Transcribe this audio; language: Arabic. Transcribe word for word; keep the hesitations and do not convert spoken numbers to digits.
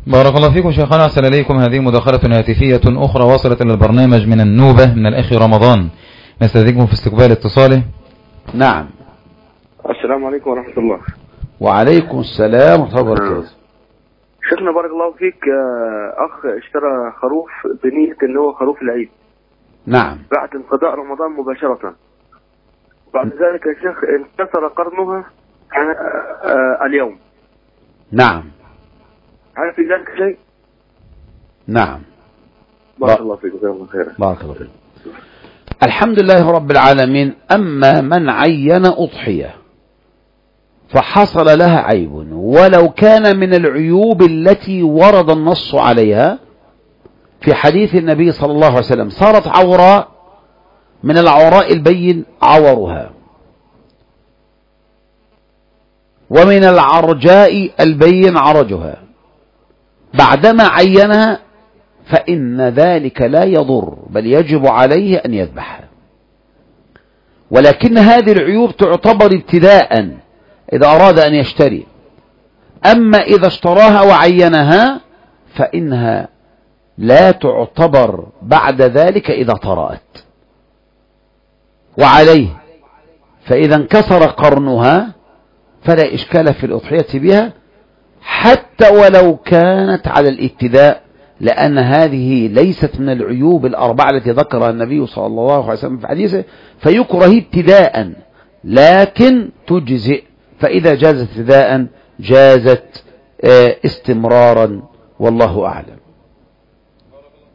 بارك الله فيكم شيخنا، أحسن إليكم. هذه مداخلة هاتفية أخرى وصلت إلى البرنامج من النوبة من الأخ رمضان، نستأذنكم في استقبال اتصاله. نعم. السلام عليكم ورحمة الله. وعليكم السلام ورحمة الله وبركاته. شيخنا بارك الله فيك، أخ اشترى خروف بنية إنه هو خروف العيد. نعم. بعد انقضاء رمضان مباشرة. بعد ذلك يا شيخ انكسر قرنها اليوم. نعم. هل في ذلك شيء؟ نعم. بارك الله فيك، جزاك الله خيرا. بارك الله فيك. الحمد لله رب العالمين. أما من عين أضحية فحصل لها عيب ولو كان من العيوب التي ورد النص عليها في حديث النبي صلى الله عليه وسلم، صارت عوراء من العوراء البين عورها، ومن العرجاء البين عرجها، بعدما عينها فإن ذلك لا يضر بل يجب عليه أن يذبحها. ولكن هذه العيوب تعتبر ابتداء إذا أراد أن يشتري. أما إذا اشتراها وعينها فإنها لا تعتبر بعد ذلك إذا طرأت. وعليه فإذا انكسر قرنها فلا إشكال في الأضحية بها حتى ولو كانت على الابتداء، لأن هذه ليست من العيوب الأربعة التي ذكرها النبي صلى الله عليه وسلم في حديثه، فيكره ابتداء لكن تجزئ. فإذا جازت ابتداء جازت استمرارا، والله أعلم.